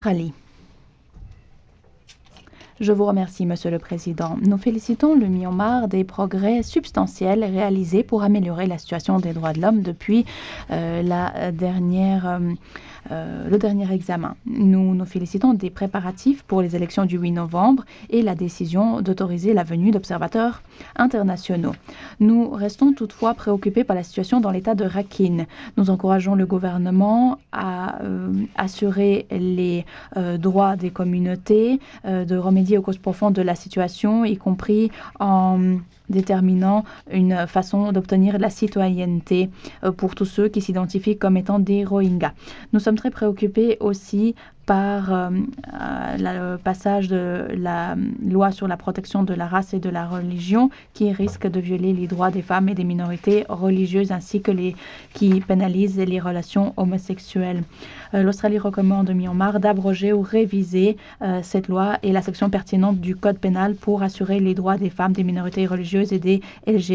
Ali. Je vous remercie, Monsieur le Président. Nous félicitons le Myanmar des progrès substantiels réalisés pour améliorer la situation des droits de l'homme depuis le dernier examen. Nous nous félicitons des préparatifs pour les élections du 8 novembre et la décision d'autoriser la venue d'observateurs internationaux. Nous restons toutefois préoccupés par la situation dans l'État de Rakhine. Nous encourageons le gouvernement à assurer les droits des communautés, de remédier aux causes profondes de la situation, y compris en déterminant une façon d'obtenir la citoyenneté pour tous ceux qui s'identifient comme étant des Rohingyas. Nous sommes très préoccupés aussi par le passage de la loi sur la protection de la race et de la religion qui risque de violer les droits des femmes et des minorités religieuses ainsi que qui pénalise les relations homosexuelles. L'Australie recommande au Myanmar d'abroger ou réviser cette loi et la section pertinente du code pénal pour assurer les droits des femmes, des minorités religieuses et des LGBT.